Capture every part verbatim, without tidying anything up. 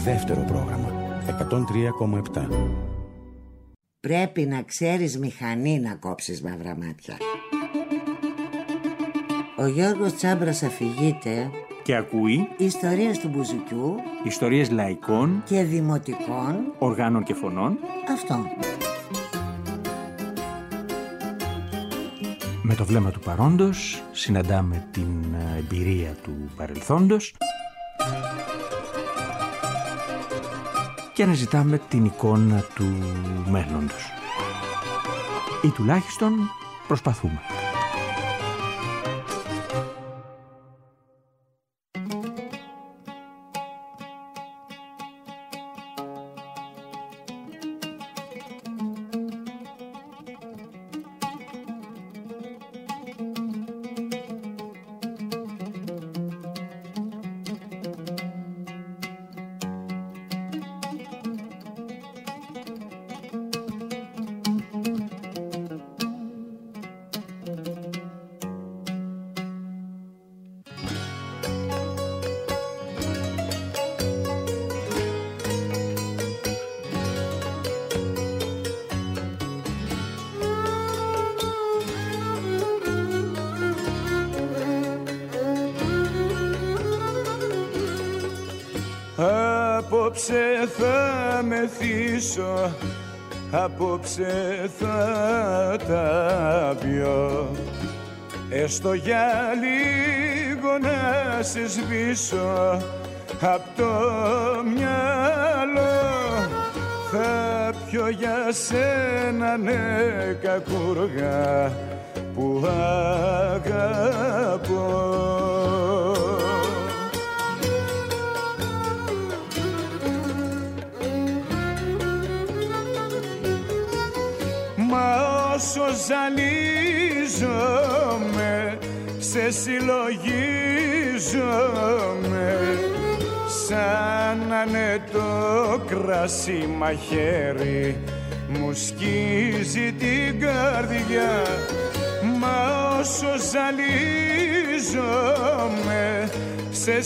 Δεύτερο πρόγραμμα εκατόν τρία κόμμα επτά. Πρέπει να ξέρεις μηχανή να κόψεις μαύρα μάτια. Ο Γιώργος Τσάμπρας αφηγείται και ακούει ιστορίες του μπουζουκιού, ιστορίες λαϊκών και δημοτικών οργάνων και φωνών. Αυτό. Με το βλέμμα του παρόντος συναντάμε την εμπειρία του παρελθόντος και αναζητάμε την εικόνα του μέλλοντος. Ή τουλάχιστον προσπαθούμε. Απόψε θα μεθύσω, απόψε θα τα πιω, έστω για λίγο να σε σβήσω απ' το μυαλό. Θα πιω για σένα, ναι, κακούργα που αγαπώ. Όσο ζαλίζομαι, σε συλλογίζομαι, σαν να είναι το κρασί μαχαίρι, μου σκίζει την καρδιά. Μα όσο ζαλίζομαι, σε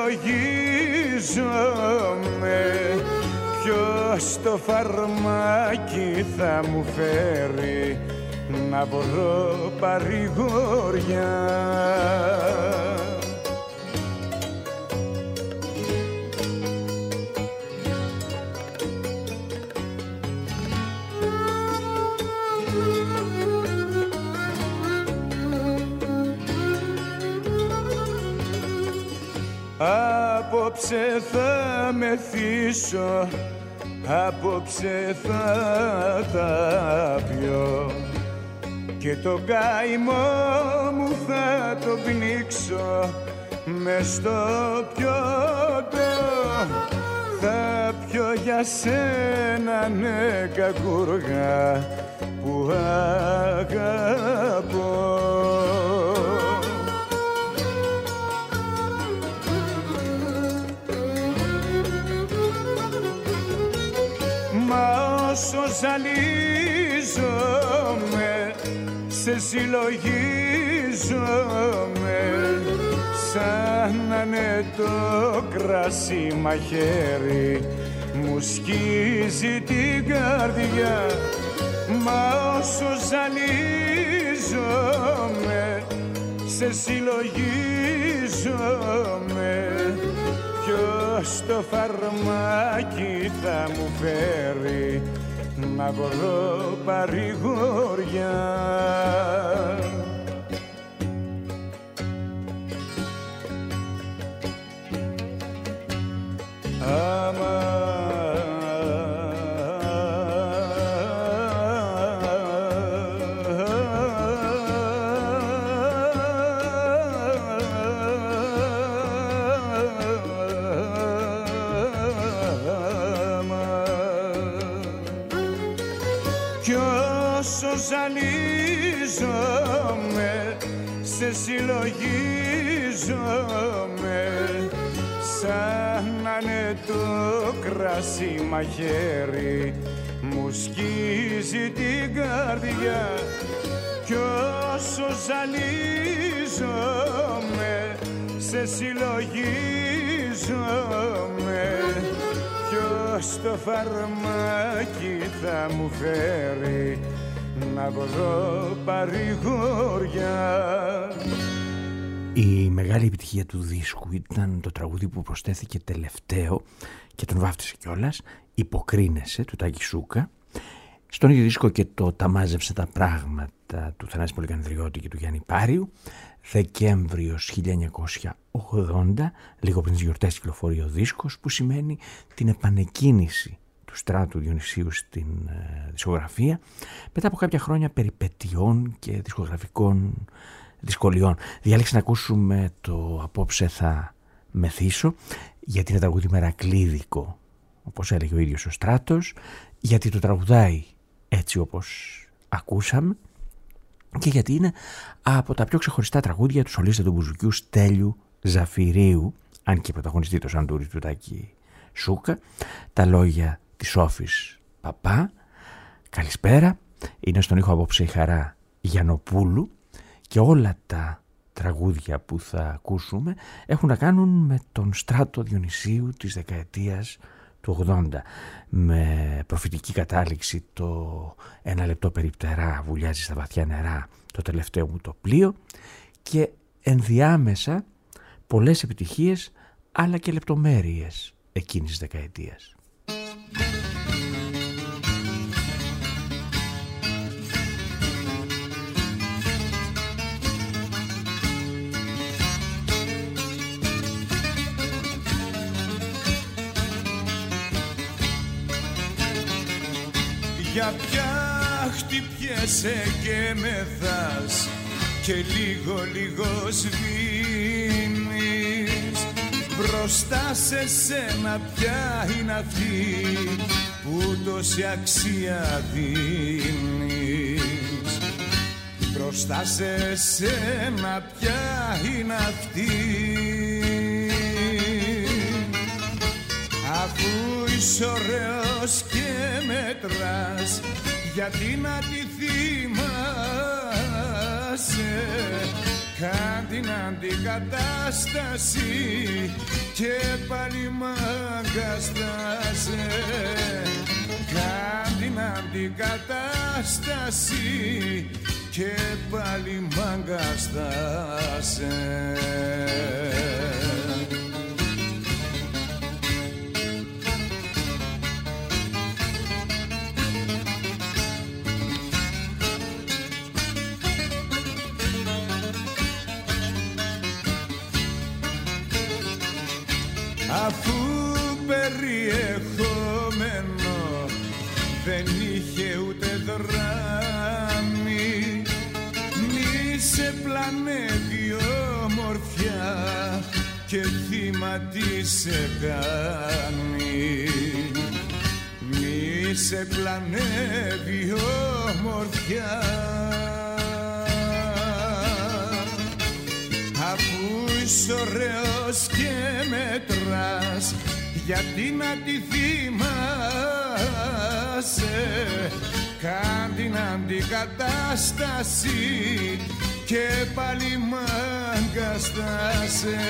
συλλογίζομαι, ποιος το φαρμάκι θα μου φέρει να βρω παρηγοριά. Απόψε θα μεθύσω, απόψε θα τα πιω και το καημό μου θα το πνίξω μες στο πιωτό. Θα πιω για σένα, ναι, κακούργα που αγαπώ. Όσο ζαλίζομαι, σε συλλογίζομαι, σαν να είναι το κρασί μαχαίρι, μου σκίζει την καρδιά. Μα όσο ζαλίζομαι, σε συλλογίζομαι, ποιος το φαρμάκι θα μου φέρει να βρω παρηγοριά. Άμα ζαλίζομαι, σε συλλογίζομαι, σαν να είναι το κρασί μαχαίρι, μου σκίζει την καρδιά. Κι όσο ζαλίζομαι, σε συλλογίζομαι, ποιος το φαρμάκι θα μου φέρει να βρω παρηγοριά. Η μεγάλη επιτυχία του δίσκου ήταν το τραγούδι που προσθέθηκε τελευταίο και τον βάφτισε κιόλας, «Υποκρίνεσαι» του Τάκη Σούκα. Στον ίδιο δίσκο και το «Τα μάζεψε τα πράγματα» του Θανάση Πολυκανδριώτη και του Γιάννη Πάριου. Δεκέμβριος χίλια εννιακόσια ογδόντα, λίγο πριν τις γιορτές, κυκλοφορεί ο δίσκος, που σημαίνει την επανεκκίνηση του Στράτου Διονυσίου στην ε, δισκογραφία, μετά από κάποια χρόνια περιπετειών και δισκογραφικών δυσκολιών. Διάλεξα να ακούσουμε το «Απόψε θα μεθύσω», γιατί είναι τραγούδι μερακλίδικο, όπως έλεγε ο ίδιος ο Στράτος, γιατί το τραγουδάει έτσι όπως ακούσαμε και γιατί είναι από τα πιο ξεχωριστά τραγούδια του σολίστα του μπουζουκιού Στέλιου Ζαφυρίου, αν και πρωταγωνιστεί το σαντούρι του Τάκη Σούκα. Τα λόγια της Σόφης Παπά. Καλησπέρα. Είναι στον ήχο απόψε η Χαρά Γιαννοπούλου και όλα τα τραγούδια που θα ακούσουμε έχουν να κάνουν με τον Στράτο Διονυσίου της δεκαετίας του ογδόντα, με προφητική κατάληξη το «Ένα λεπτό περιπτερά βουλιάζει στα βαθιά νερά, το τελευταίο μου το πλοίο», και ενδιάμεσα πολλές επιτυχίες αλλά και λεπτομέρειες εκείνης της δεκαετίας. Για ποια χτυπιέσαι και μεθάς και λίγο λίγο σβήνεις, μπροστά σε σένα ποια είναι αυτή που τόση αξία δίνεις, μπροστά σε σένα ποια είναι αυτή, αφού είσαι ωραίος και μετράς, γιατί να τη θυμάσαι, κάν την αντικατάσταση και πάλι μαγκαστάσαι, κάν την αντικατάσταση και πάλι μαγκαστάσαι. Αφού περιεχόμενο δεν είχε ούτε δράμη, μη σε πλανεύει ομορφιά και θύμα τι σε κάνει, μη σε πλανεύει ομορφιά, αφού είσαι ωραίος και μετράς, γιατί να τη θυμάσαι, κάν την αντικατάσταση και πάλι μαγκαστάσαι,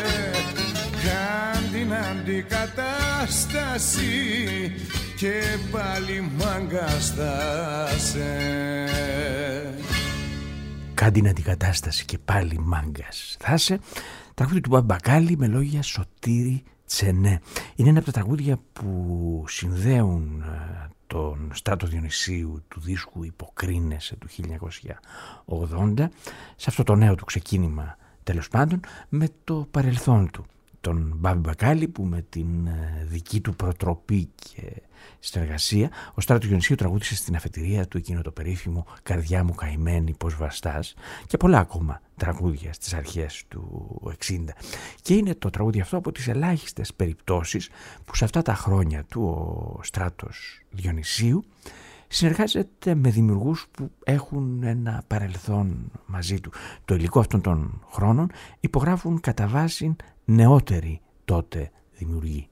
κάν την αντικατάσταση και πάλι μαγκαστάσαι. Κάν την αντικατάσταση και πάλι μάγκας θα είσαι. Τραγούδι του Μπαμπακάλι με λόγια Σωτήρη Τσενέ. Είναι ένα από τα τραγούδια που συνδέουν τον Στράτο Διονυσίου του δίσκου «Υποκρίνεσαι» του χίλια εννιακόσια ογδόντα, σε αυτό το νέο του ξεκίνημα τέλος πάντων, με το παρελθόν του, τον Μπάμπη Μπακάλι, που με την δική του προτροπή και συνεργασία ο Στράτος Διονυσίου τραγούδισε στην αφετηρία του εκείνο το περίφημο «Καρδιά μου καημένη πως βαστάς» και πολλά ακόμα τραγούδια στις αρχές του εξήντα. Και είναι το τραγούδι αυτό από τις ελάχιστες περιπτώσεις που σε αυτά τα χρόνια του ο Στράτος Διονυσίου συνεργάζεται με δημιουργούς που έχουν ένα παρελθόν μαζί του. Το υλικό αυτών των χρόνων υπογράφουν κατά βάση νεότεροι τότε δημιουργοί.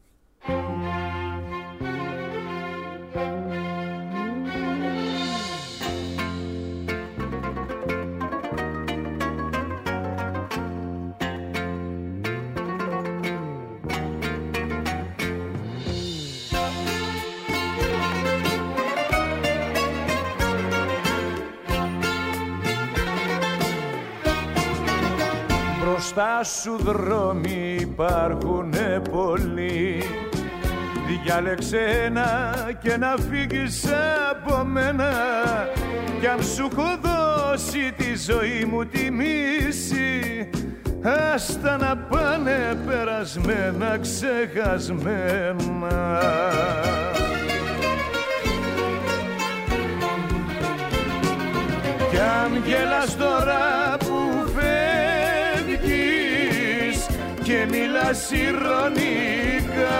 μπροστά σου δρόμοι υπάρχουνε πολλοί. Διάλεξε ένα και να φύγεις από μένα, κι αν σου έχω δώσει τη ζωή μου τη μίση, άστα να πάνε περασμένα, ξεχασμένα. Κι αν γελάς τώρα που φεύγεις και μιλάς ηρωνικά,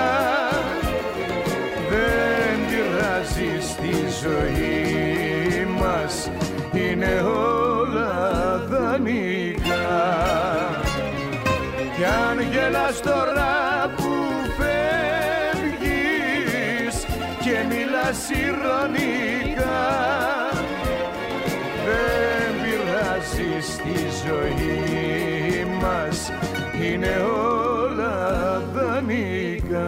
δεν πειράζει, στη ζωή μας είναι όλα δανεικά. Κι αν γελάς τώρα που φεύγεις και μιλάς ηρωνικά, δεν πειράζει, στη ζωή μας είναι όλα δανεικά.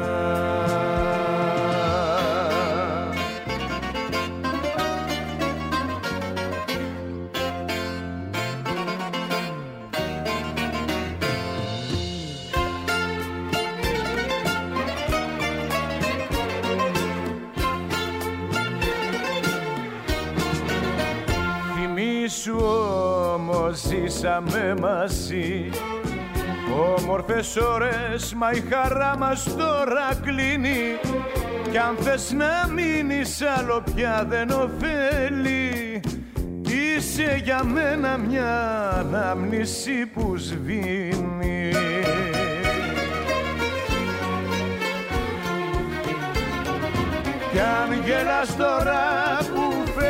Θυμήσου όμως ζήσαμε μαζί όμορφες ώρες, μα η χαρά μας τώρα κλείνει. Κι αν θες να μείνεις άλλο πια δεν ωφέλει, είσαι για μένα μια ανάμνηση που σβήνει. Κι αν γελάς τώρα που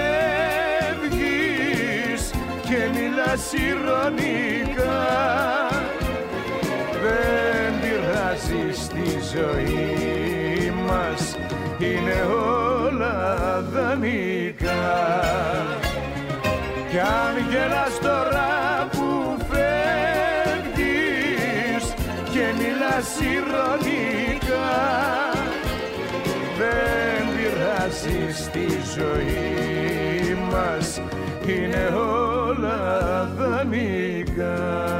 φεύγεις και μιλάς ηρωνικά, δεν πειράζει, στη ζωή μας είναι όλα δανεικά. Κι αν γελάς τώρα που φεύγεις και μιλάς ηρωνικά, δεν πειράζει, στη ζωή μας είναι όλα δανεικά.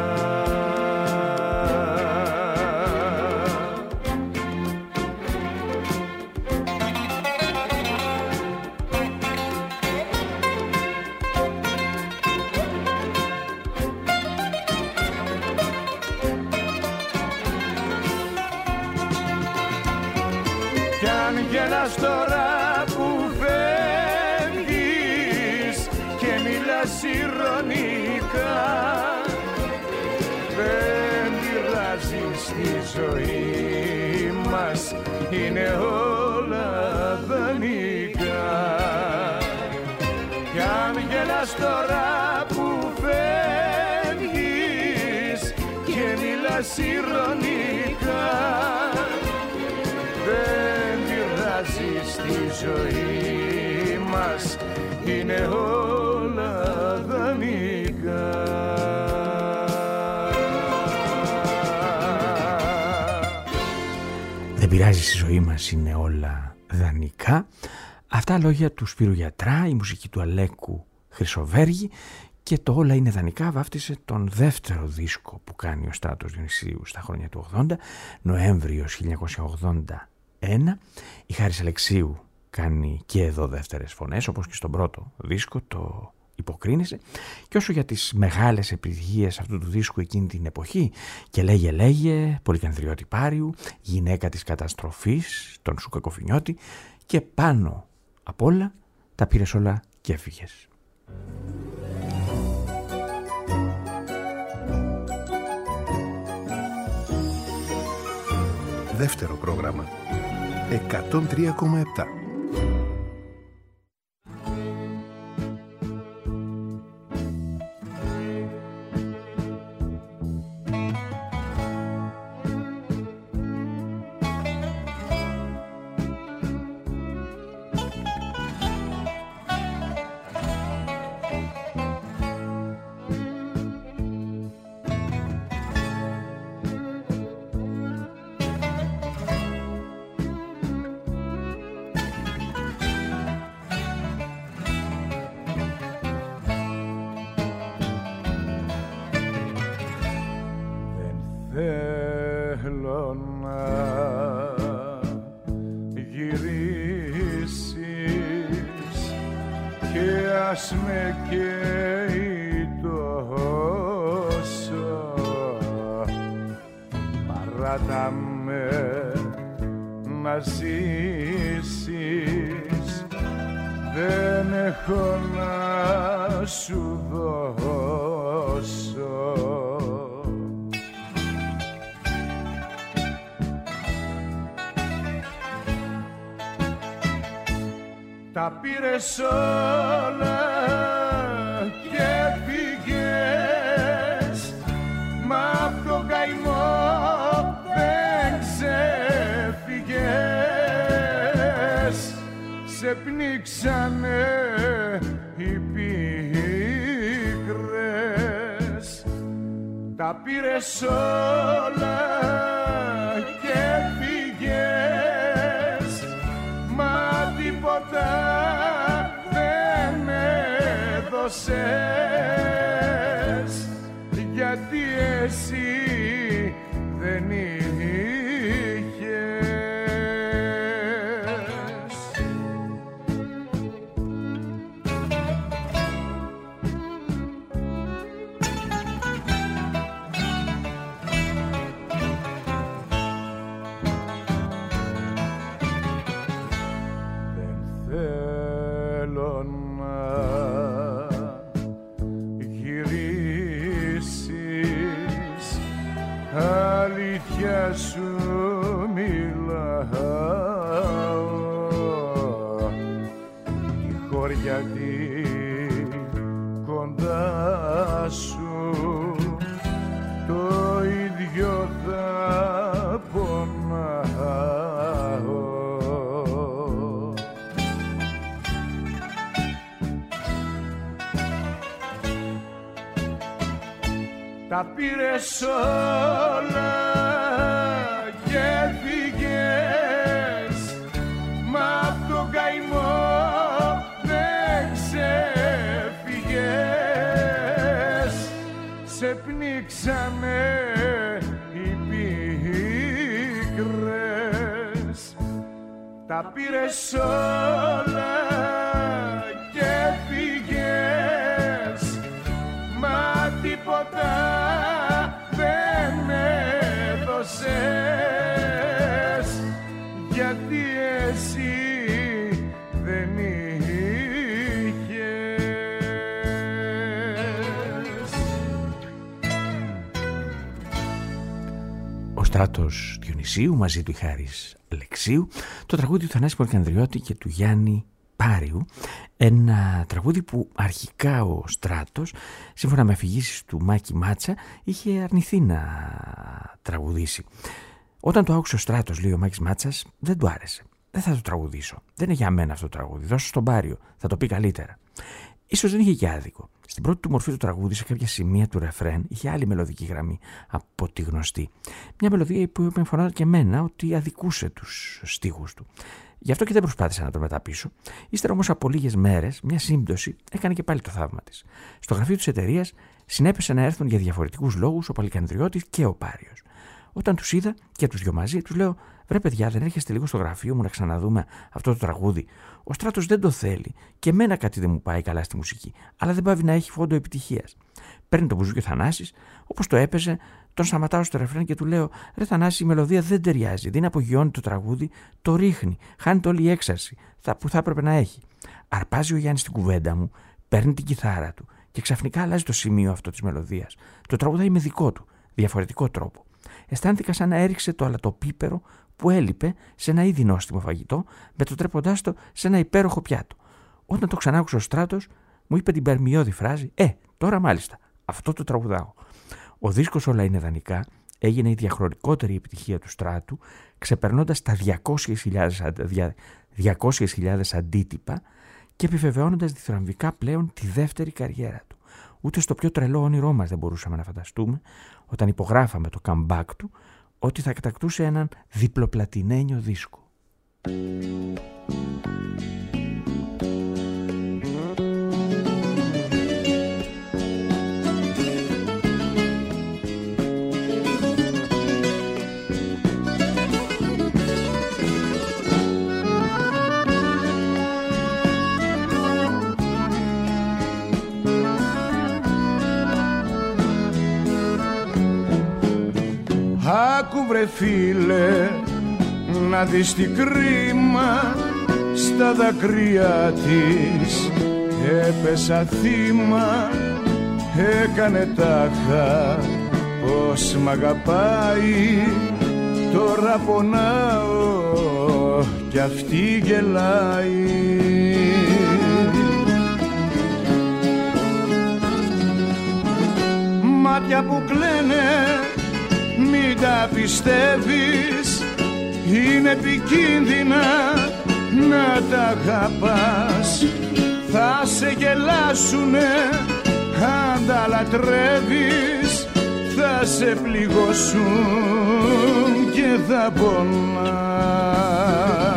Κι αν γελάς τώρα που φεύγεις και μιλάς ηρωνικά, δεν πειράζει, στη ζωή μας είναι όλα δανεικά. Κι αν γελάς τώρα που φεύγεις και μιλάς ηρωνικά, δεν πειράζει, στη ζωή μας είναι όλα δανεικά. Δεν πειράζει, στη ζωή μας είναι όλα δανεικά. Αυτά λόγια του Σπύρου Γιατρά, η μουσική του Αλέκου Χρυσοβέργη, και το «Όλα είναι δανεικά» βάφτισε τον δεύτερο δίσκο που κάνει ο Στράτος Διονυσίου στα χρόνια του ογδόντα, Νοέμβριος χίλια εννιακόσια ογδόντα ένα. Η Χάρης Αλεξίου κάνει και εδώ δεύτερες φωνές, όπως και στον πρώτο δίσκο, το «Υποκρίνεσαι». Και όσο για τις μεγάλες επιτυχίες αυτού του δίσκου εκείνη την εποχή, και «Λέγε λέγε», «Πολυκανδριώτη Πάριου», «Γυναίκα της καταστροφής», τον Σούκα Κοφινιώτη, και πάνω απ' όλα τα πήρες όλα και έφυγες. Δεύτερο πρόγραμμα εκατόν τρία κόμμα επτά. θέλω να γυρίσεις και ας με καίει τόσο, παράτα με να ζήσεις, δεν έχω να σου δώσω. Τα πήρες όλα και πήγες, μα απ' τον καημό δεν ξεφύγες. Σε πνίξανε οι πίκρες. Τα πήρες όλα και πήγες, μα τίποτα δεν έδωσες, γιατί εσύ δεν είχες. Αλήθεια σου μιλάω, τη χώρια την κοντά σου, το ίδιο θα πονάω. Τα πήρες όλα και φύγες, μα απ' τον καημό δεν ξεφύγες. Σε πνίξανε οι πίκρες. Τα πήρες όλα και φύγες, μα τίποτα δεν έδωσες, γιατί εσύ δεν είχες. Ο Στράτος Διονυσίου μαζί του η Χάρης Αλεξίου, το τραγούδι του Θανάση Πολυκανδριώτη και του Γιάννη Πάριου, ένα τραγούδι που αρχικά ο Στράτος, σύμφωνα με αφηγήσεις του Μάκη Μάτσα, είχε αρνηθεί να τραγουδήσει. Όταν το άκουσε ο Στράτος, λέει ο Μάκης Μάτσας, δεν του άρεσε. Δεν θα το τραγουδήσω. Δεν είναι για μένα αυτό το τραγούδι. Δώσω στον Πάριο. Θα το πει καλύτερα. Ίσως δεν είχε και άδικο. Στην πρώτη του μορφή του τραγούδι, σε κάποια σημεία του ρεφρέν, είχε άλλη μελωδική γραμμή από τη γνωστή. Μια μελωδία που με φωνάζει και εμένα ότι αδικούσε τους στίχους του. Γι' αυτό και δεν προσπάθησα να το μεταπίσω. Ύστερα όμως από λίγες μέρες, μια σύμπτωση έκανε και πάλι το θαύμα της. Στο γραφείο της εταιρείας συνέπεσε να έρθουν για διαφορετικούς λόγους ο Πολυκανδριώτης και ο Πάριος. Όταν τους είδα και τους δυο μαζί, τους λέω: βρε παιδιά, δεν έρχεστε λίγο στο γραφείο μου να ξαναδούμε αυτό το τραγούδι? Ο Στράτος δεν το θέλει και εμένα κάτι δεν μου πάει καλά στη μουσική, αλλά δεν πάβει να έχει φόντο επιτυχίας. Παίρνει το μπουζούκι ο Θανάσης, όπως το έπαιζε, τον σταματάω στο ρεφρέν και του λέω: ρε Θανάση, η μελωδία δεν ταιριάζει, δεν απογειώνει το τραγούδι, το ρίχνει, χάνει όλη η έξαρση που θα έπρεπε να έχει. Αρπάζει ο Γιάννης την κουβέντα μου, παίρνει την κιθάρα του και ξαφνικά αλλάζει το σημείο αυτό της μελωδίας. Το τραγουδάει με δικό του, διαφορετικό τρόπο. Αισθάνθηκα σαν να έριξε το αλατοπίπερο που έλειπε σε ένα ήδη νόστιμο φαγητό, μετατρέποντάς το σε ένα υπέροχο πιάτο. Όταν το ξανά άκουσε ο Στράτος, μου είπε την περμιώδη φράση: Ε, τώρα μάλιστα, αυτό το τραγουδάω. Ο δίσκος Όλα είναι δανεικά έγινε η διαχρονικότερη επιτυχία του Στράτου, ξεπερνώντας τα διακόσιες χιλιάδες αντίτυπα και επιβεβαιώνοντας διθραμβικά πλέον τη δεύτερη καριέρα του. Ούτε στο πιο τρελό όνειρό μας δεν μπορούσαμε να φανταστούμε, όταν υπογράφαμε το comeback του, ότι θα κατακτούσε έναν διπλοπλατινένιο δίσκο. Άκου βρε φίλε, να δεις τι κρίμα στα δάκρυα της. Έπεσα θύμα, έκανε τάχα πως μ' αγαπάει. Τώρα πονάω κι αυτή γελάει. Μάτια που κλαίνε μην τα πιστεύεις, είναι επικίνδυνα να τα αγαπάς. Θα σε γελάσουνε αν τα λατρεύεις, θα σε πληγώσουν και θα πονάς.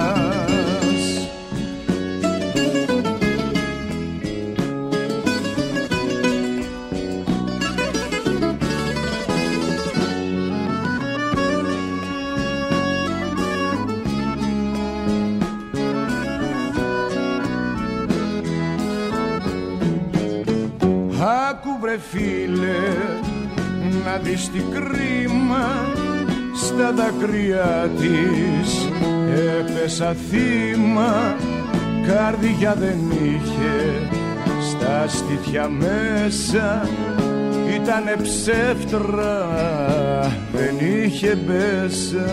Άκου βρε φίλε, να δεις τι κρίμα στα δάκρυα της. Έπεσα θύμα, καρδιά δεν είχε στα στήθια μέσα. Ήτανε ψεύτρα, δεν είχε μπέσα.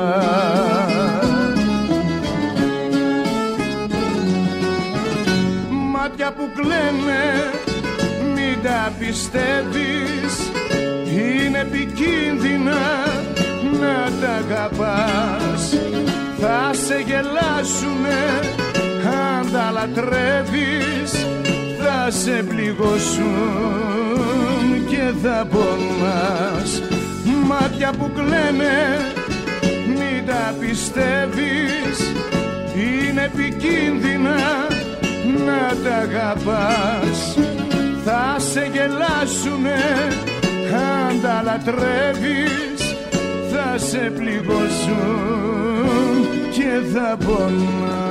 Μάτια που κλαίνε μην τα πιστεύεις, είναι επικίνδυνα να τα αγαπάς. Θα σε γελάσουνε αν τα λατρεύεις, θα σε πληγώσουν και θα πονάς. Μάτια που κλαίνε μην τα πιστεύεις, είναι επικίνδυνα να τα αγαπάς. Θα σε γελάσουνε αν τα λατρεύεις, θα σε πληγώσουν και θα πονάς.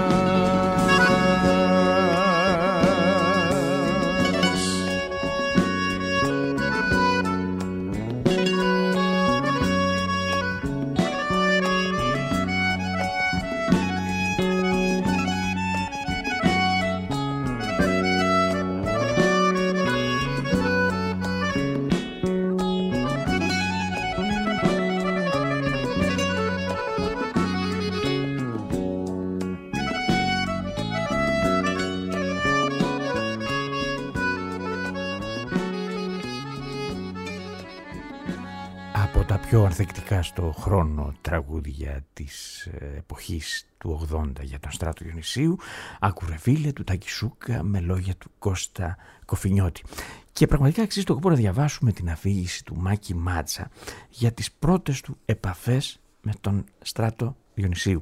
Πιο ανθεκτικά στο χρόνο τραγούδια της εποχής του ογδόντα για τον Στράτο Διονυσίου, άκου ρε φίλε του Τάκη Σούκα με λόγια του Κώστα Κοφινιώτη. Και πραγματικά αξίζει το κόπο να διαβάσουμε την αφήγηση του Μάκη Μάτσα για τις πρώτες του επαφές με τον Στράτο Διονυσίου.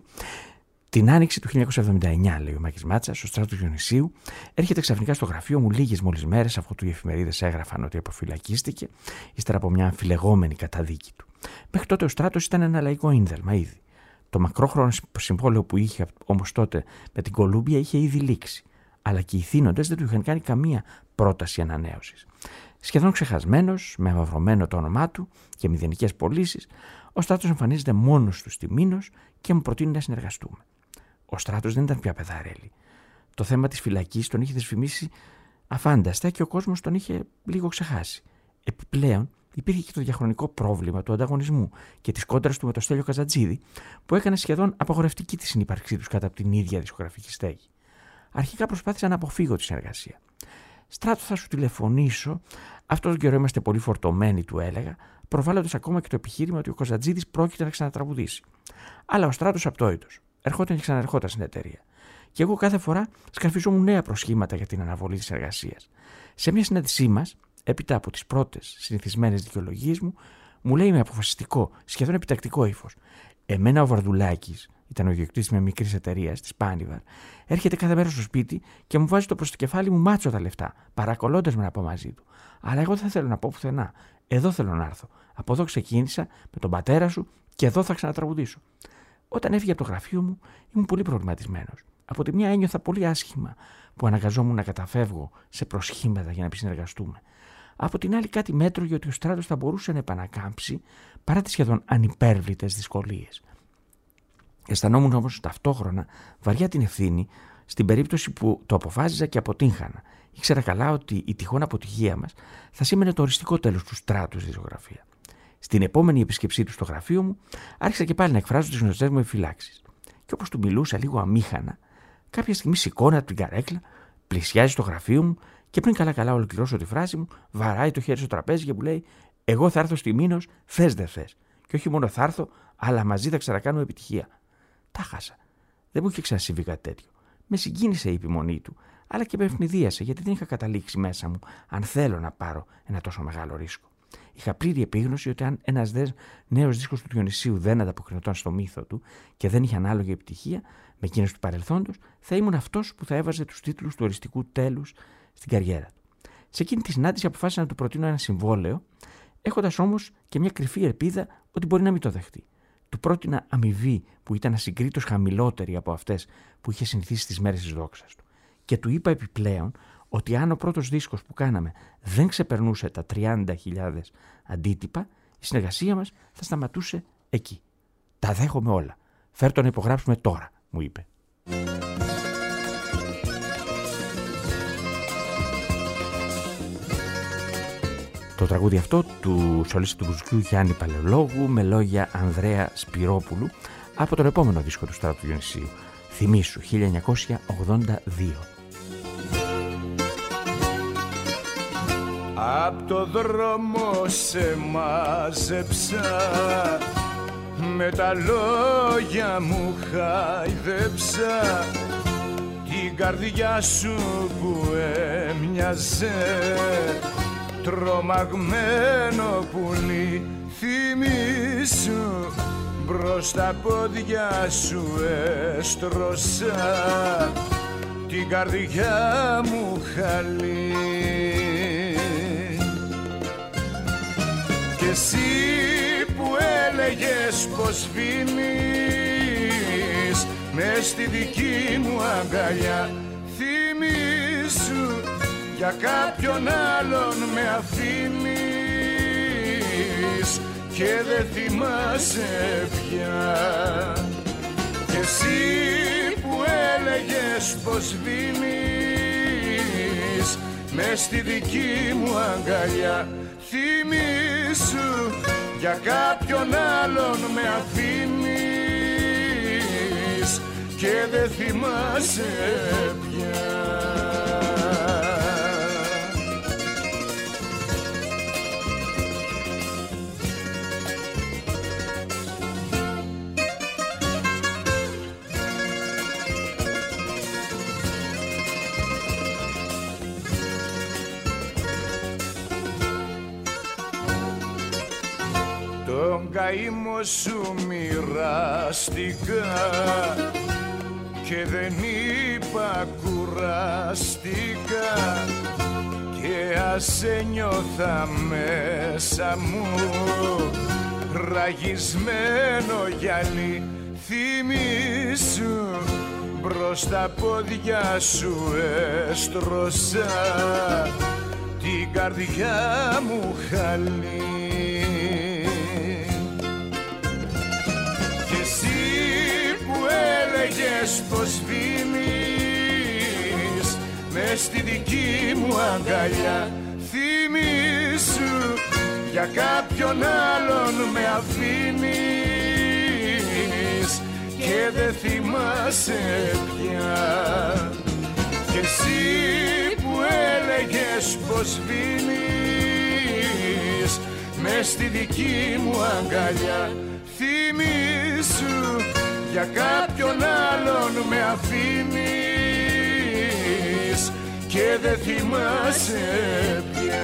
Την άνοιξη του χίλια εννιακόσια εβδομήντα εννιά, λέει ο Μάκης Μάτσας, ο Στράτος Διονυσίου έρχεται ξαφνικά στο γραφείο μου λίγες μόλις μέρες αφού του οι εφημερίδες έγραφαν ότι αποφυλακίστηκε, ύστερα από μια αμφιλεγόμενη καταδίκη του. Μέχρι τότε ο Στράτος ήταν ένα λαϊκό ίνδελμα ήδη. Το μακρόχρονο συμβόλαιο που είχε όμως τότε με την Κολούμπια είχε ήδη λήξει. Αλλά και οι θύνοντες δεν του είχαν κάνει καμία πρόταση ανανέωσης. Σχεδόν ξεχασμένος, με αμαυρωμένο το όνομά του και μηδενικές πωλήσεις, ο Στράτος εμφανίζεται μόνος του στη Μήνος και μου προτείνει να συνεργαστούμε. Ο Στράτος δεν ήταν πια παιδαρέλη. Το θέμα της φυλακής τον είχε δεσφημίσει αφάνταστα και ο κόσμος τον είχε λίγο ξεχάσει. Επιπλέον, υπήρχε και το διαχρονικό πρόβλημα του ανταγωνισμού και της κόντρας του με το Στέλιο Καζατζίδη, που έκανε σχεδόν απαγορευτική τη συνύπαρξή τους κατά από την ίδια δισκογραφική στέγη. Αρχικά προσπάθησα να αποφύγω τη συνεργασία. Στράτο, θα σου τηλεφωνήσω. Αυτό τον καιρό είμαστε πολύ φορτωμένοι, του έλεγα, προβάλλοντας ακόμα και το επιχείρημα ότι ο Καζατζίδης πρόκειται να ξανατραγουδήσει. Αλλά ο Στράτος απτόητος. Ερχόταν και ξαναρχόταν στην εταιρεία. Και εγώ κάθε φορά σκαρφιζόμουν νέα προσχήματα για την αναβολή της εργασίας. Σε μια συνάντησή μας, έπειτα από τις πρώτες συνηθισμένες δικαιολογίες μου, μου λέει με αποφασιστικό, σχεδόν επιτακτικό ύφος: εμένα ο Βαρδουλάκης, ήταν ο ιδιοκτήτης με μικρής εταιρείας, της Πάνιβαρ, έρχεται κάθε μέρα στο σπίτι και μου βάζει το προς το κεφάλι μου μάτσο τα λεφτά, παρακολώντας με να πω μαζί του. Αλλά εγώ δεν θέλω να πω πουθενά. Εδώ θέλω να έρθω. Από εδώ ξεκίνησα με τον πατέρα σου και εδώ θα ξανατραγουδήσω. Όταν έφυγε από το γραφείο μου, ήμουν πολύ προβληματισμένος. Από τη μια ένιωθα πολύ άσχημα που αναγκαζόμουν να καταφεύγω σε προσχήματα για να επισυνεργαστούμε. Από την άλλη, κάτι μέτρωγε ότι ο στράτος θα μπορούσε να επανακάμψει παρά τις σχεδόν ανυπέρβλητες δυσκολίες. Αισθανόμουν όμως ταυτόχρονα βαριά την ευθύνη στην περίπτωση που το αποφάσιζα και αποτύχανα. Ήξερα καλά ότι η τυχόν αποτυχία μας θα σήμαινε το οριστικό τέλος του στράτου στη ζωγραφία. Στην επόμενη επίσκεψή του στο γραφείο μου, άρχισα και πάλι να εκφράζω τις γνωστές μου επιφυλάξεις. Και όπως του μιλούσα λίγο αμήχανα, κάποια στιγμή σηκώνει από την καρέκλα, πλησιάζει στο γραφείο μου και πριν καλά-καλά ολοκληρώσω τη φράση μου, βαράει το χέρι στο τραπέζι και μου λέει: «Εγώ θα έρθω στη Μήνος, θες δεν θες. Και όχι μόνο θα έρθω, αλλά μαζί θα ξανακάνουμε επιτυχία». Τα χάσα. Δεν μου είχε ξανασυμβεί κάτι τέτοιο. Με συγκίνησε η επιμονή του, αλλά και με ευνηδίασε γιατί δεν είχα καταλήξει μέσα μου αν θέλω να πάρω ένα τόσο μεγάλο ρίσκο. Είχα πλήρη επίγνωση ότι αν ένας νέος δίσκος του Διονυσίου δεν ανταποκρινόταν στο μύθο του και δεν είχε ανάλογη επιτυχία με εκείνες του παρελθόντος, θα ήμουν αυτός που θα έβαζε τους τίτλους του οριστικού τέλους στην καριέρα του. Σε εκείνη τη συνάντηση αποφάσισα να του προτείνω ένα συμβόλαιο, έχοντας όμως και μια κρυφή ελπίδα ότι μπορεί να μην το δεχτεί. Του πρότεινα αμοιβή που ήταν ασυγκρίτως χαμηλότερη από αυτές που είχε συνηθίσει στις μέρες της δόξας του. Και του είπα επιπλέον ότι αν ο πρώτος δίσκος που κάναμε δεν ξεπερνούσε τα τριάντα χιλιάδες αντίτυπα, η συνεργασία μας θα σταματούσε εκεί. «Τα δέχομαι όλα. Φέρ' το να υπογράψουμε τώρα», μου είπε. Το τραγούδι αυτό του σολίστα του μπουζουκιού Γιάννη Παλαιολόγου με λόγια Ανδρέα Σπυρόπουλου από τον επόμενο δίσκο του Στράτου Διονυσίου, «Θυμήσου», χίλια εννιακόσια ογδόντα δύο. Απ' το δρόμο σε μάζεψα, με τα λόγια μου χαϊδέψα, την καρδιά σου που έμοιαζε τρομαγμένο πουλί. Θυμήσου, μπρος τα πόδια σου έστρωσα την καρδιά μου χαλί. Και εσύ που έλεγες πως σβήνεις μες στη δική μου αγκαλιά, θυμήσου, για κάποιον άλλον με αφήνεις και δεν θυμάσαι πια. Και εσύ που έλεγες πως σβήνεις μες στη δική μου αγκαλιά, θυμήσου, για κάποιον άλλον με αφήνεις και δεν θυμάσαι πια. Τον καημό σου μοιραστικά και δεν είπα κουραστικά, και ας ένιωθα μέσα μου ραγισμένο γυαλί. Θυμήσου, μπρος τα πόδια σου έστρωσα την καρδιά μου χαλί. Έλεγες πως σβήνεις μες στη δική μου αγκαλιά, θυμήσου, για κάποιον άλλον με αφήνεις και δεν θυμάσαι πια. Και εσύ που έλεγες πως σβήνεις μες στη δική μου αγκαλιά, θυμήσου, για κάποιον άλλον με αφήνεις και δεν θυμάσαι πια.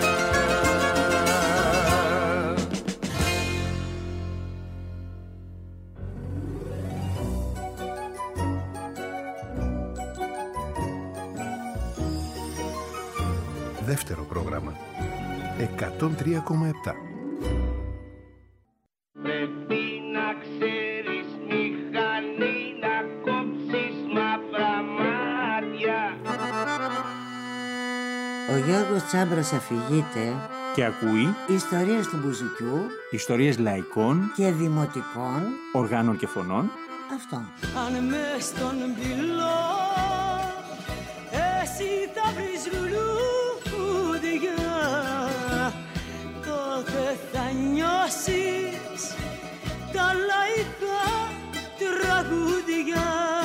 Δεύτερο πρόγραμμα εκατόν τρία κόμμα επτά. Ο Γιώργος Τσάμπρας αφηγείται και ακούει ιστορίες του μπουζουκιού, ιστορίες λαϊκών και δημοτικών οργάνων και φωνών. Αυτό. Αν μες στον πυλό εσύ θα βρεις λουλούδια, τότε θα νιώσεις τα λαϊκά τραγούδια.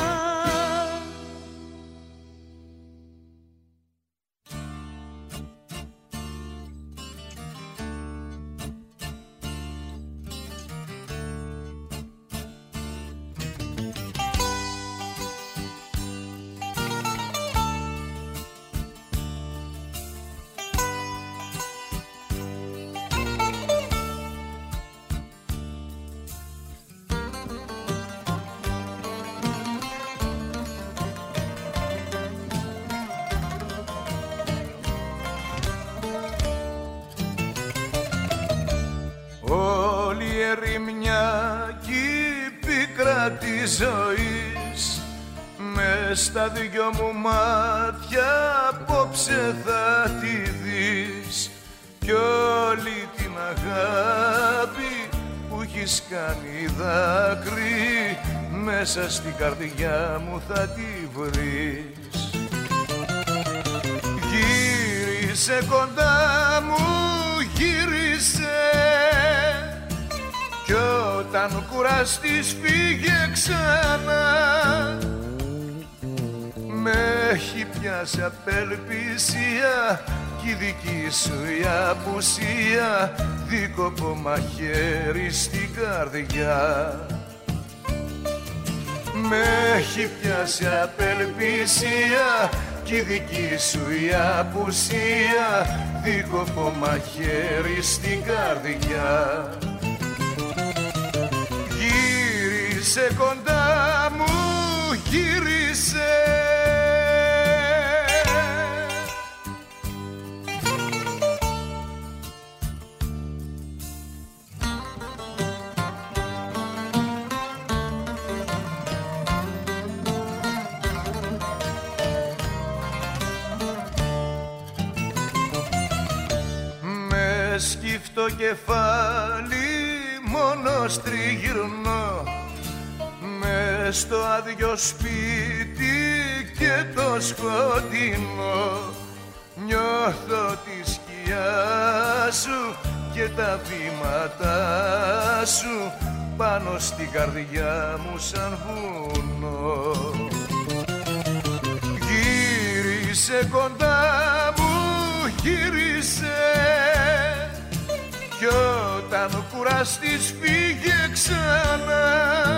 Της ζωής μες στα δυο μου μάτια απόψε θα τη δεις, κι όλη την αγάπη που έχεις κάνει δάκρυ μέσα στην καρδιά μου θα τη βρεις. Γύρισε κοντά μου, γύρισε, κι όταν κουραστείς φύγε ξανά. Με έχει πιάσει απελπισία κι η δική σου η απουσία δίκοπο μαχαίρι στην καρδιά. Με έχει πιάσει απελπισία κι η δική σου η απουσία δίκοπο μαχαίρι στην καρδιά. Γύρισε κοντά μου, γύρισε, με σκύφτο κεφάλι μόνος τριγυρνώ μες στο άδειο σπίτι και το σκοτεινό. Νιώθω τη σκιά σου και τα βήματά σου πάνω στην καρδιά μου σαν βουνό. Γύρισε κοντά μου, γύρισε, κι όταν κουραστείς φύγε ξανά.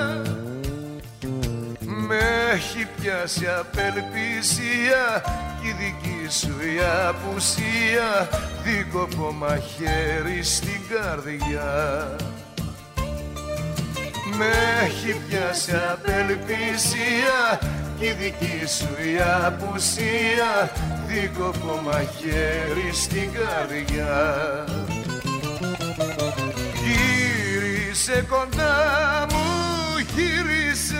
Με έχει πιάσει απελπισία κι η δική σου η απουσία δίκοπο μαχαίρι στην καρδιά. Με έχει πιάσει απελπισία κι η δική σου η απουσία δίκοπο μαχαίρι στην καρδιά. Γύρισε κοντά μου, γύρισε.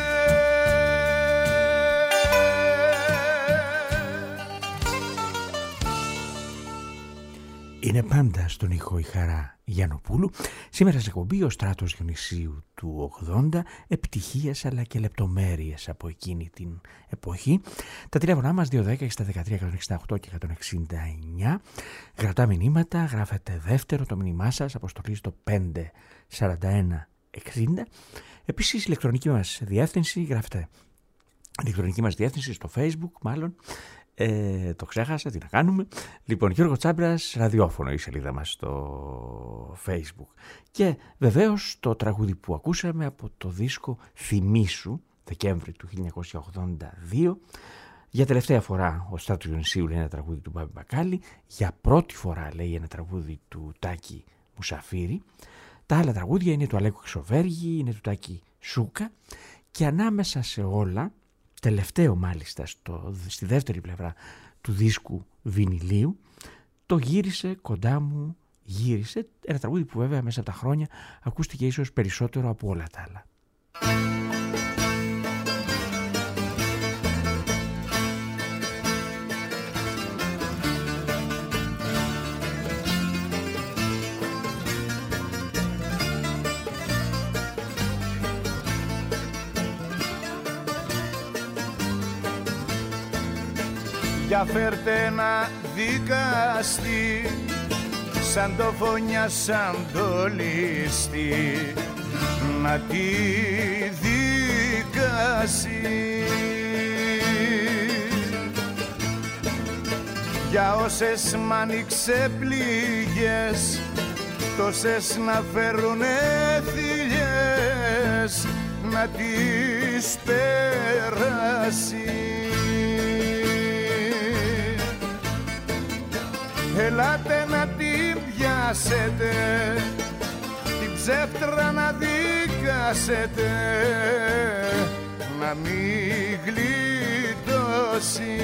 Είναι πάντα στον ήχο η Χαρά Γιαννοπούλου. Σήμερα σε εκπομπή ο Στράτος Διονυσίου του ογδόντα, επιτυχίες αλλά και λεπτομέρειες από εκείνη την εποχή. Τα τηλέφωνά μας δύο δέκα εξήντα δεκατρία εκατόν εξήντα οκτώ και εκατόν εξήντα εννιά. Γραπτά μηνύματα, γράφετε δεύτερο το μήνυμά σας, αποστολή στο πέντε σαράντα ένα εξήντα. Επίσης η ηλεκτρονική μας διεύθυνση, γράφετε ηλεκτρονική μας διεύθυνση στο Facebook μάλλον. Ε, το ξέχασα, τι να κάνουμε. Λοιπόν, Γιώργο Τσάμπρας, ραδιόφωνο η σελίδα μας στο Facebook. Και βεβαίως το τραγούδι που ακούσαμε από το δίσκο Θυμήσου, Δεκέμβρη του χίλια εννιακόσια ογδόντα δύο. Για τελευταία φορά ο Στράτος Διονυσίου λέει ένα τραγούδι του Μπάμπη Μπακάλη. Για πρώτη φορά λέει ένα τραγούδι του Τάκη Μουσαφίρη. Τα άλλα τραγούδια είναι του Αλέκου Χρυσοβέργη, είναι του Τάκη Σούκα. Και ανάμεσα σε όλα, τελευταίο μάλιστα στο, στη δεύτερη πλευρά του δίσκου βινιλίου, το γύρισε κοντά μου, γύρισε, ένα τραγούδι που βέβαια μέσα από τα χρόνια ακούστηκε ίσως περισσότερο από όλα τα άλλα. Για φέρτε ένα δικαστή, σαν το φωνιά, σαν το ληστή, να τη δικάσει. Για όσες μ' άνοιξε πληγές, τόσες να φέρουνε θηλιές, να τις περάσει. Ελάτε να την πιάσετε, την ψεύτρα να δικάσετε, να μην γλιτώσει.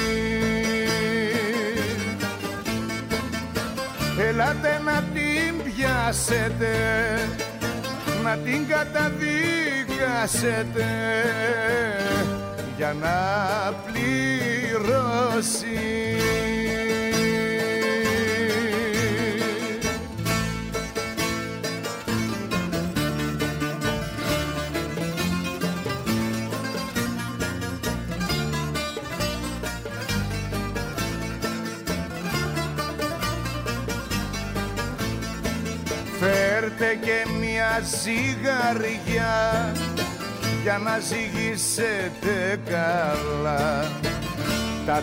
Ελάτε να την πιάσετε, να την καταδικάσετε, για να πληρώσει. Φέρτε και μια ζυγαριά, για να ζυγίσετε καλά τα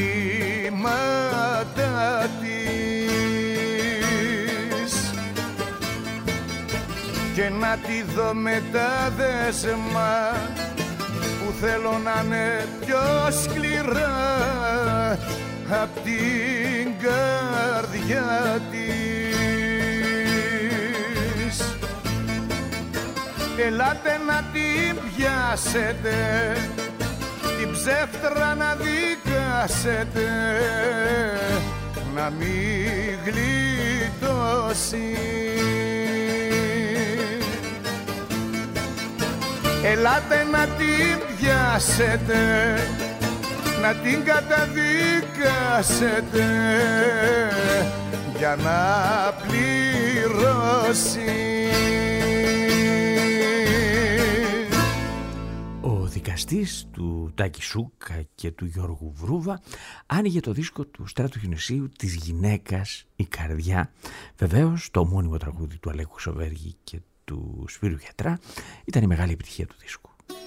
κρίματα της, και να τη δω με τα δέσμα που θέλω να είναι πιο σκληρά απ' την καρδιά της. Ελάτε να την πιάσετε, την ψεύτρα να δικάσετε, να μην γλιτώσει. Ελάτε να την πιάσετε, να την καταδικάσετε, για να πληρώσει. Ο δικαστής του Τάκη Σούκα και του Γιώργου Βρούβα άνοιγε το δίσκο του Στράτου Χιονισίου «Της γυναίκας η καρδιά». Βεβαίως το ομώνυμο τραγούδι του Αλέκου Σοβέργη και του Σπύρου Γιατρά ήταν η μεγάλη επιτυχία του δίσκου.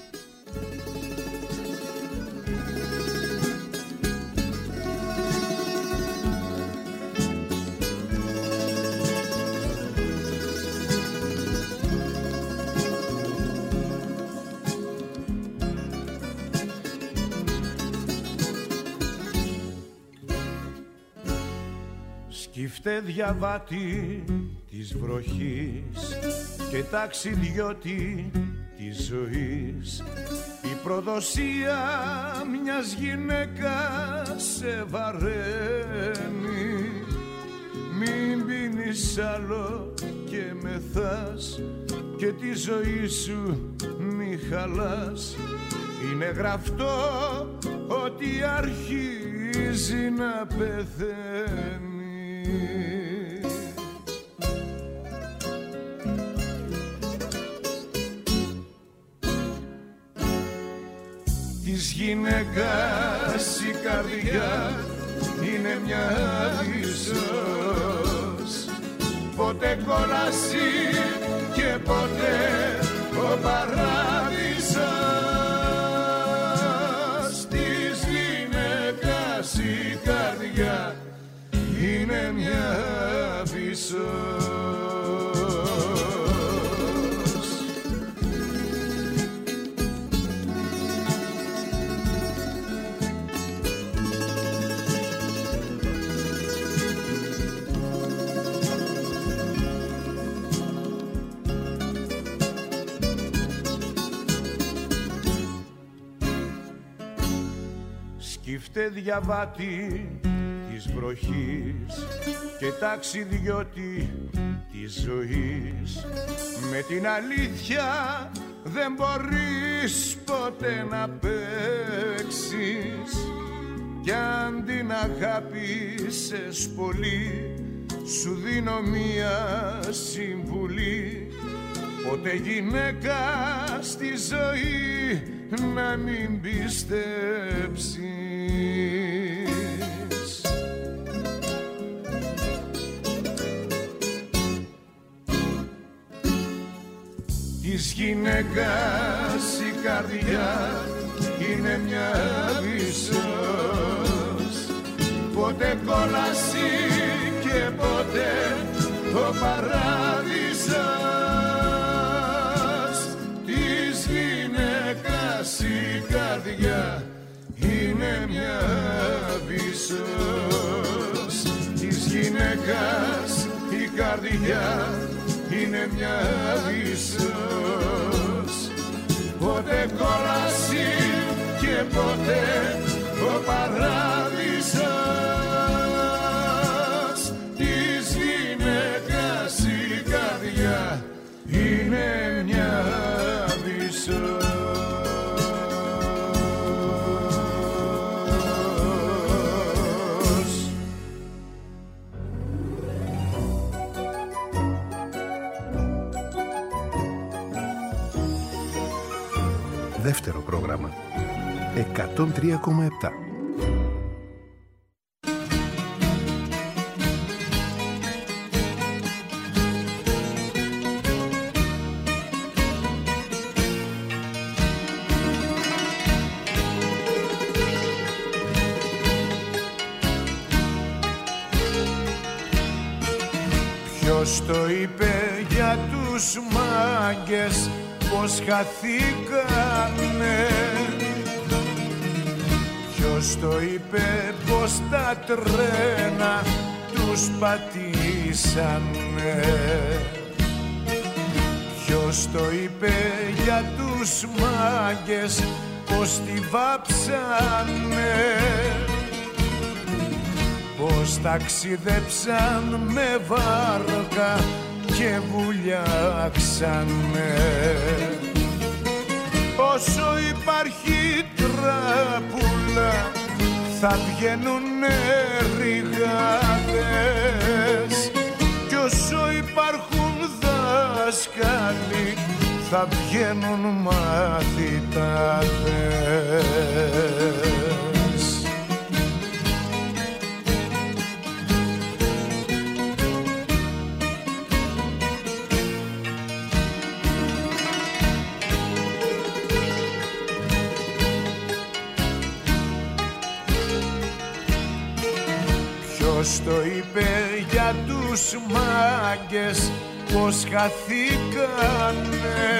Σκύφτε διαβάτη της βροχής και ταξιδιώτη της ζωής, η προδοσία μιας γυναίκας σε βαραίνει. Μην πίνεις άλλο και μεθάς και τη ζωή σου μη χαλάς. Είναι γραφτό ότι αρχίζει να πεθαίνει. Της γυναίκας η καρδιά είναι μια ίσως, ποτέ κόλαση και ποτέ ο παράδεισος. Της γυναίκας η καρδιά είναι μια ίσως. Σκύφτε διαβάτη της βροχής και ταξιδιώτη της ζωής, με την αλήθεια δεν μπορείς ποτέ να παίξεις, κι αν την αγάπησες πολύ σου δίνω μία συμβουλή, ποτέ γυναίκα στη ζωή να μην πιστέψεις. Της γυναίκας η καρδιά είναι μια βυσσός, ποτέ κόλαση και ποτέ ο παράδεισος. Της γυναίκας η καρδιά είναι μια βυσσός, της γυναίκας η καρδιά είναι μια βυσσός, ποτέ κόλαση και ποτέ ο παράδεισος. Της γυναίκας η καρδιά είναι μια βυσσός. Δεύτερο πρόγραμμα εκατόν τρία κόμμα επτά. Ποιος το είπε για τους μάγκες πως χαθήκανε, ποιος το είπε πως τα τρένα τους πατήσανε, ποιος το είπε για τους μάγκες πως τη βάψανε, πως ταξιδέψαν με βάρκα και βουλιάξανε. Όσο υπάρχει τράπουλα θα βγαίνουνε ρηγάδες, κι όσο υπάρχουν δάσκαλοι θα βγαίνουν μαθητάδες. Ποιος το είπε για τους μάγκες πως χαθήκανε,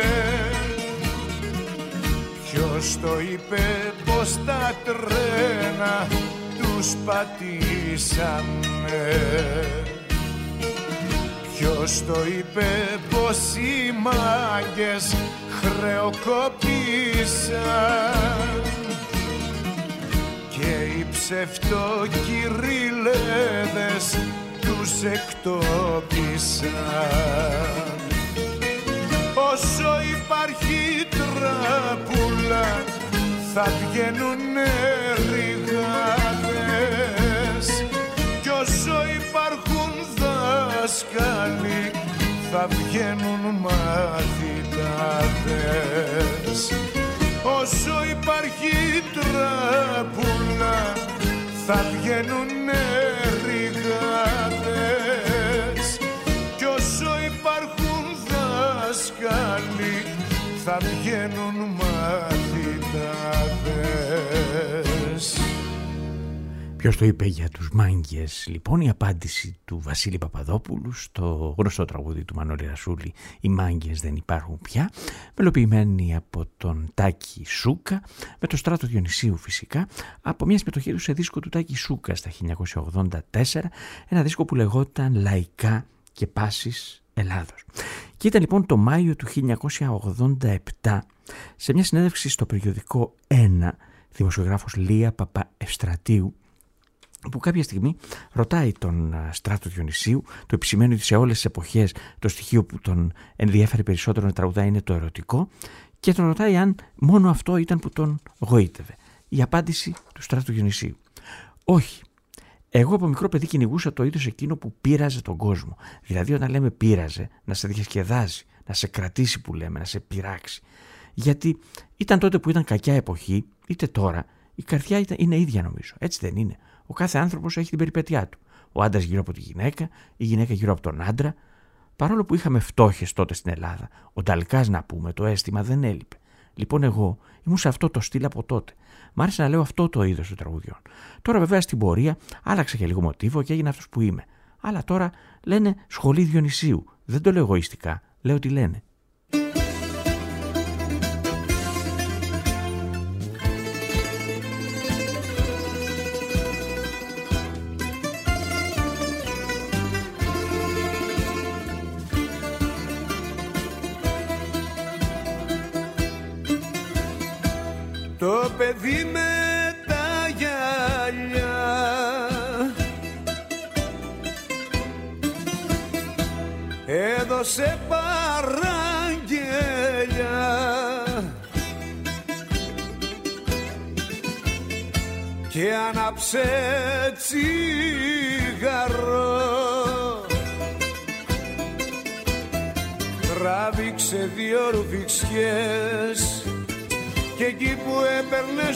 ποιος το είπε πως τα τρένα τους πατήσανε, ποιος το είπε πως οι μάγκες χρεοκοπήσαν και οι ψευτοκυριλέδες τους εκτόπισαν. Όσο υπάρχει τράπουλα θα βγαίνουνε ρηγάδες, κι όσο υπάρχουν δάσκαλοι θα βγαίνουν μαθητάδες. Όσο υπάρχει τράπουλα θα βγαίνουνε ρηγάδες, κι όσο υπάρχουν δάσκαλοι θα βγαίνουν μαθητάδες. Ποιος το είπε για τους μάγκες, λοιπόν? Η απάντηση του Βασίλη Παπαδόπουλου στο γνωστό τραγούδι του Μανώλη Ρασούλη «Οι μάγκες δεν υπάρχουν πια», μελοποιημένη από τον Τάκη Σούκα, με το Στράτο Διονυσίου φυσικά, από μια συμμετοχή του σε δίσκο του Τάκη Σούκα στα χίλια εννιακόσια ογδόντα τέσσερα, ένα δίσκο που λεγόταν «Λαϊκά και Πάσης Ελλάδος». Και ήταν λοιπόν το Μάιο του χίλια εννιακόσια ογδόντα επτά, σε μια συνέντευξη στο περιοδικό Ένα, δημοσιογράφος Λία Παπαευστρατείου, που κάποια στιγμή ρωτάει τον Στράτο Διονυσίου, το επισημαίνει ότι σε όλες τις εποχές το στοιχείο που τον ενδιέφερε περισσότερο να τραγουδάει είναι το ερωτικό, και τον ρωτάει αν μόνο αυτό ήταν που τον γοήτευε. Η απάντηση του Στράτου Διονυσίου: όχι. Εγώ από μικρό παιδί κυνηγούσα το είδος εκείνο που πείραζε τον κόσμο. Δηλαδή, όταν λέμε πείραζε, να σε διασκεδάζει, να σε κρατήσει που λέμε, να σε πειράξει. Γιατί ήταν τότε που ήταν κακιά εποχή, είτε τώρα, η καρδιά ήταν, είναι ίδια νομίζω. Έτσι δεν είναι? Ο κάθε άνθρωπος έχει την περιπέτειά του. Ο άντρας γύρω από τη γυναίκα, η γυναίκα γύρω από τον άντρα. Παρόλο που είχαμε φτώχες τότε στην Ελλάδα, ο Νταλκάς να πούμε, το αίσθημα δεν έλειπε. Λοιπόν, εγώ ήμουν σε αυτό το στυλ από τότε. Μ' άρεσε να λέω αυτό το είδος των τραγουδιών. Τώρα, βέβαια, στην πορεία άλλαξα και λίγο μοτίβο και έγινα αυτός που είμαι. Αλλά τώρα λένε σχολή Διονυσίου. Δεν το λέω εγωιστικά, λέω τι λένε. Το παιδί με τα γυαλιά έδωσε παραγγελιά και άναψε τσιγαρό, τράβηξε δύο ρουφιξιές και εκεί που έπαιρνε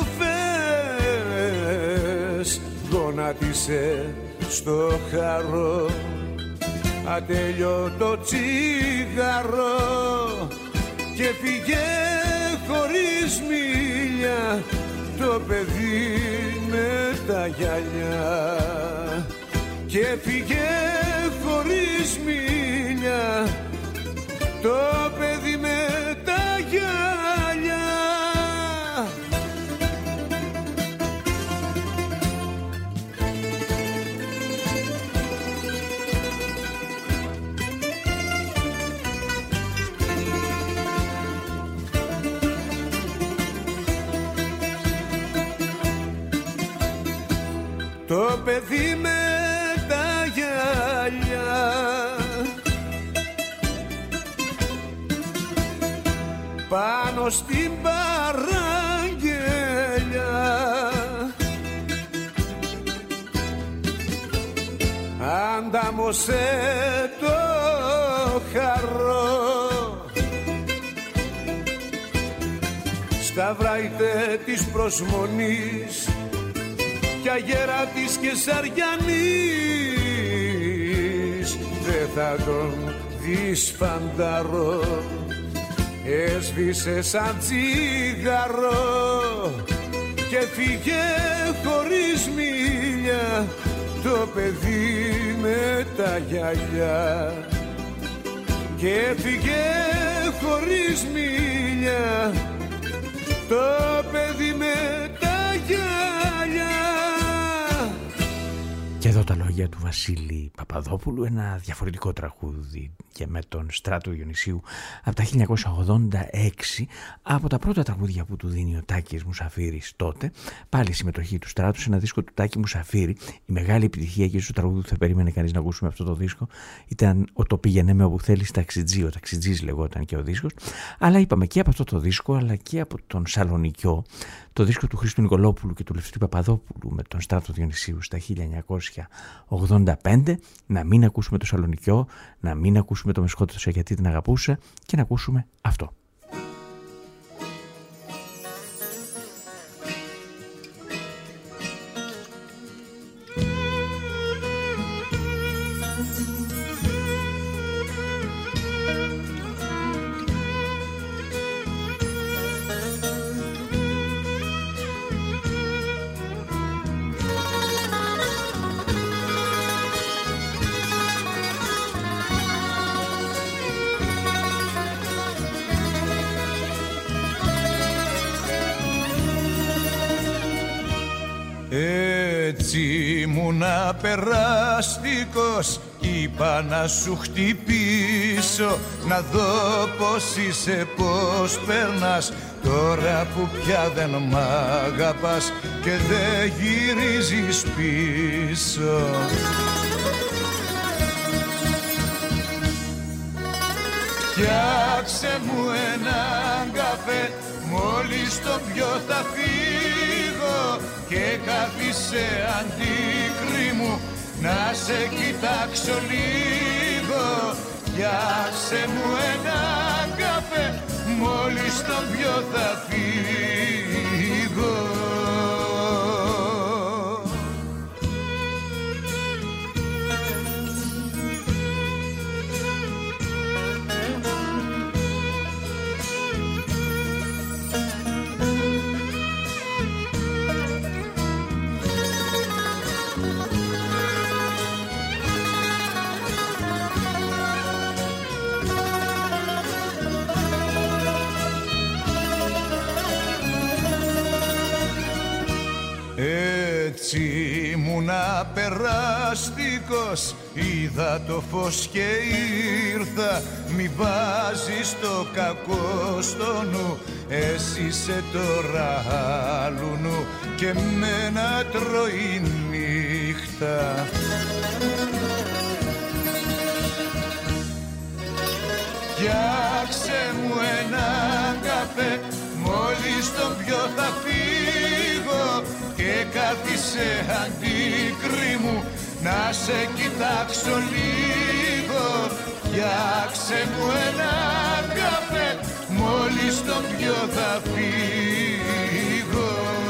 στροφές γονάτισε στο χαρό. Ατέλειωτο τσιγαρό και φύγε χωρίς μίλια το παιδί με τα γυαλιά. Και φύγε χωρίς μίλια το παιδί με τα γυαλιά. Το παιδί με τα γυαλιά πάνω στην παραγγελιά αντάμωσε το χαρό, στα βράιτε της προσμονής κι αγέρα της Κεσαριανής δε θα τον δεις φανταρό. Έσβησε σαν τσιγαρό και φύγε χωρίς μίλια το παιδί με τα γυαλιά. Και φύγε χωρίς μίλια το παιδί με τα γυαλιά. Και εδώ τα λόγια του Βασίλη Παπαδόπουλου, ένα διαφορετικό τραγούδι και με τον Στράτο Διονυσίου από τα χίλια εννιακόσια ογδόντα έξι, από τα πρώτα τραγούδια που του δίνει ο Τάκης Μουσαφίρης τότε, πάλι συμμετοχή του Στράτου σε ένα δίσκο του Τάκη Μουσαφίρη. Η μεγάλη επιτυχία και στο τραγούδι που θα περίμενε κανείς να ακούσουμε αυτό το δίσκο ήταν ο «Το πήγαινε με όπου θέλεις ταξιτζή», ο Ταξιτζής λεγόταν και ο δίσκος, αλλά είπαμε και από αυτό το δίσκο αλλά και από τον Σαλονικιό, το δίσκο του Χρήστου Νικολόπουλου και του Λευτέρη Παπαδόπουλου με τον Στράτο Διονυσίου στα χίλια εννιακόσια ογδόντα πέντε, να μην ακούσουμε το Σαλονικιό, να μην ακούσουμε το «Με σκότωσε γιατί την αγαπούσα» και να ακούσουμε αυτό. Έτσι ήμουνα περαστικός, είπα να σου χτυπήσω, να δω πως είσαι, πως περνάς, τώρα που πια δεν μ' αγαπάς και δεν γυρίζεις πίσω. Φτιάξε μου έναν καφέ, μόλις το πιω θα φύγω και κάθισε αντίκρι μου να σε κοιτάξω λίγο. Φτιάξε μου έναν καφέ, μόλις τον πιω θα φύγω. Έτσι ήμουνα περαστικός, είδα το φως και ήρθα. Μη βάζεις το κακό στο νου, εσύ είσαι τώρα άλλου νου και μένα τρώει νύχτα. Φτιάξε μου ένα καφέ, μόλις τον πιω θα φύγω και κάθισε αντίκρι μου να σε κοιτάξω λίγο. Φτιάξε μου ένα καφέ, μόλις τον πιω θα φύγω.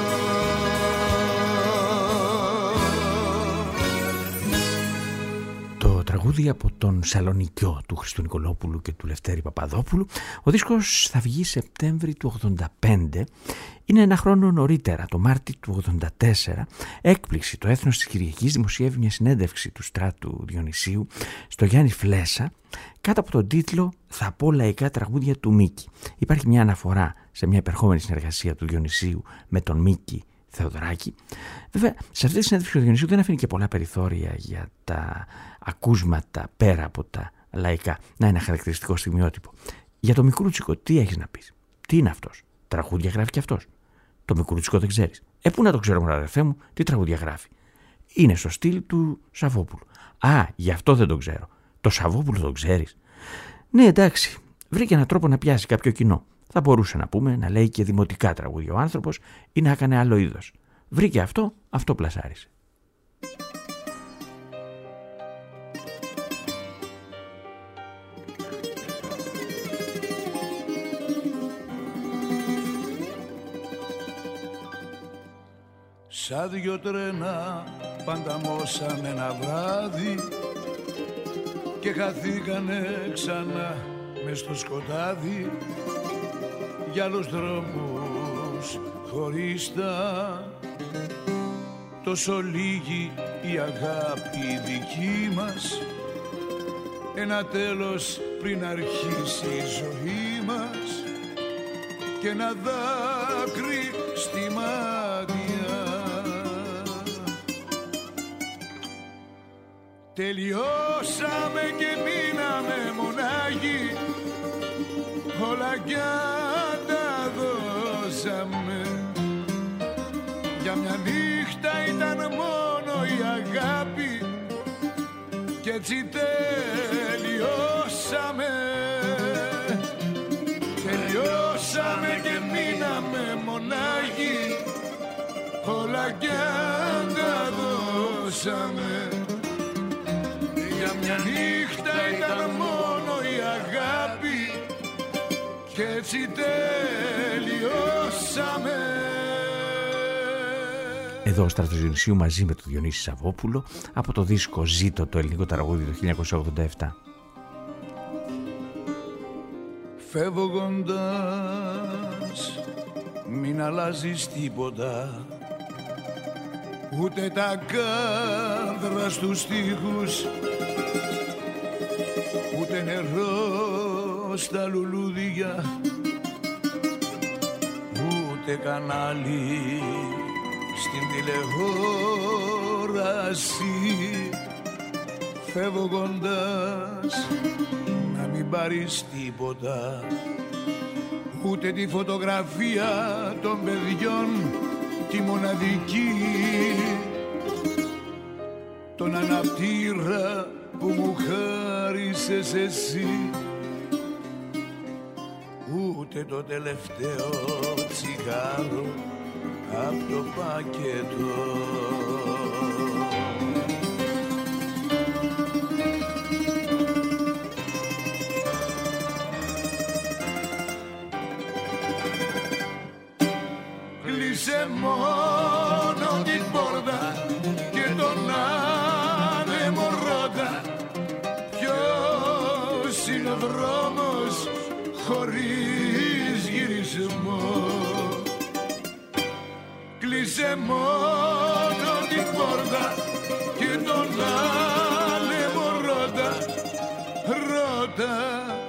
Το τραγούδι από τον Σαλονικιό του Χριστού Νικολόπουλου και του Λευτέρη Παπαδόπουλου. Ο δίσκος θα βγει Σεπτέμβρη του ογδόντα πέντε. Είναι ένα χρόνο νωρίτερα, το Μάρτι του ογδόντα τέσσερα. Έκπληξη, το Έθνος της Κυριακής δημοσιεύει μια συνέντευξη του Στράτου Διονυσίου στο Γιάννη Φλέσσα κάτω από τον τίτλο «Θα πω λαϊκά τραγούδια του Μίκη». Υπάρχει μια αναφορά σε μια επερχόμενη συνεργασία του Διονυσίου με τον Μίκη Θεοδωράκη. Βέβαια, σε αυτή τη συνέντευξη του Διονυσίου δεν αφήνει και πολλά περιθώρια για τα ακούσματα πέρα από τα λαϊκά. Να, ένα χαρακτηριστικό στιγμιότυπο. Για το Μικρούτσικο, τι έχεις να πεις? Τι είναι αυτός? Τραγούδια γράφει κι αυτός? Το Μικρούτσικο δεν ξέρεις? Ε, πού να το ξέρω, μωρά αδερφέ μου, τι τραγούδια γράφει? Είναι στο στυλ του Σαββόπουλου. Α, γι' αυτό δεν το ξέρω. Το Σαββόπουλο τον ξέρεις? Ναι, εντάξει, βρήκε έναν τρόπο να πιάσει κάποιο κοινό. Θα μπορούσε να πούμε να λέει και δημοτικά τραγούδια ο άνθρωπος ή να έκανε άλλο είδος. Βρήκε αυτό, αυτό πλασάρισε. Σαν δυο τρένα πανταμώσαμε ένα βράδυ και χαθήκανε ξανά μες στο σκοτάδι για άλλους δρόμους χωρίστα. Τόσο λίγη η αγάπη δική μας, ένα τέλος πριν αρχίσει η ζωή μας και ένα δάκρυ στη μάτια. Τελειώσαμε και μείναμε μονάχοι, όλα κι αν τα δώσαμε. Για μια νύχτα ήταν μόνο η αγάπη κι έτσι τελειώσαμε. Τελειώσαμε και μείναμε μονάχοι, όλα κι αν τα δώσαμε. Για μια νύχτα ήταν μόνο η αγάπη κι έτσι τελειώσαμε. Εδώ ο Στράτος Διονυσίου μαζί με τον Διονύση Σαββόπουλο από το δίσκο «Ζήτω», το ελληνικό τραγούδι του χίλια εννιακόσια ογδόντα επτά. Φεύγοντας μην αλλάζεις τίποτα, ούτε τα κάνδρα στους τοίχους, ούτε νερό στα λουλούδια, ούτε κανάλι στην τηλεόραση. Φεύγοντας να μην πάρεις τίποτα, ούτε τη φωτογραφία των παιδιών τη μοναδική, τον αναπτήρα που μου χάρισες εσύ, ούτε το τελευταίο τσιγάρο απ' το πακέτο. Κλείσε μόνο την πόρτα και τον άνεμο ρώτα. Ποιος είναι ο δρόμος χωρίς γυρισμό. Κλείσε μόνο την πόρτα και τον άνεμο ρώτα. Ρώτα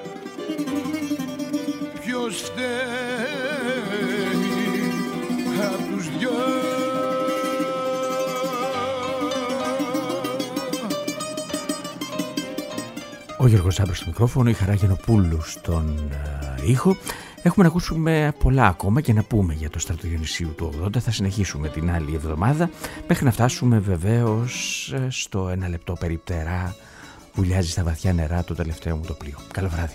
ποιος φταίει απ' τους δυο. Ο Γιώργος Ζάμπρος στο μικρόφωνο, η Χαρά Γενοπούλου στον uh, ήχο. Έχουμε να ακούσουμε πολλά ακόμα και να πούμε για το Στρατό Διονυσίου του ογδόντα. Θα συνεχίσουμε την άλλη εβδομάδα μέχρι να φτάσουμε βεβαίως στο ένα λεπτό περιπτερά. Βουλιάζει στα βαθιά νερά το τελευταίο μου το πλοίο. Καλό βράδυ.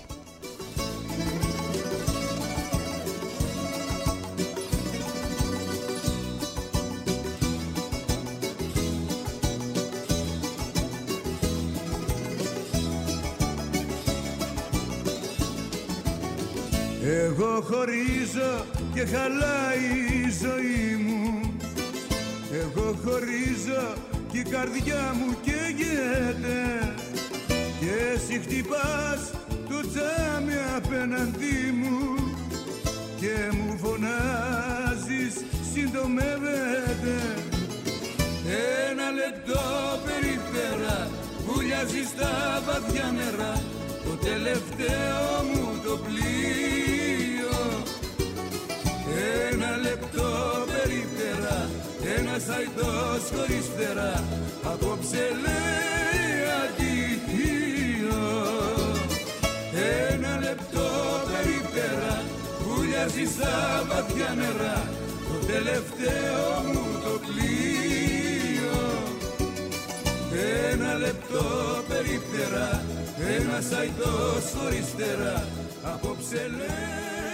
Εγώ χωρίζω και χαλάει η ζωή μου. Εγώ χωρίζω και η καρδιά μου καίγεται. Και εσύ χτυπάς το τζάμι απέναντί μου και μου φωνάζεις συντομεύεται. Ένα λεπτό περιπέρα βουλιάζει στα βαθιά νερά το τελευταίο μου το πλοίο. Ένα λεπτό περιπέρα, ένας αϊτός χωρίς φτερά απόψε λέει αντίο. Ένα λεπτό περιπέρα βουλιάζει στα βαθιά νερά το τελευταίο μου το πλοίο. Ένα λεπτό περιπτερά, ένας αϊτός χωρίς φτερά απόψε λέει